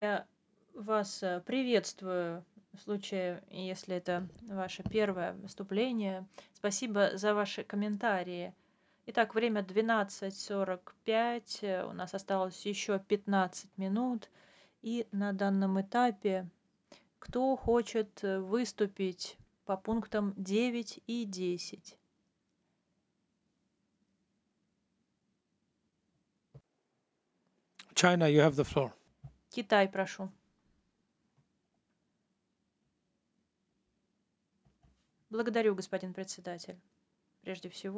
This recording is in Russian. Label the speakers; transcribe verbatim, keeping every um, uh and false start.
Speaker 1: Я вас э, приветствую в случае, если это ваше первое выступление. Спасибо за ваши комментарии. Итак, время двенадцать сорок пять. э, У нас осталось еще пятнадцать минут. И на данном этапе, кто хочет э, выступить по пунктам девять и десять?
Speaker 2: China, you have the floor.
Speaker 1: Китай, прошу. Благодарю, господин председатель. Прежде всего.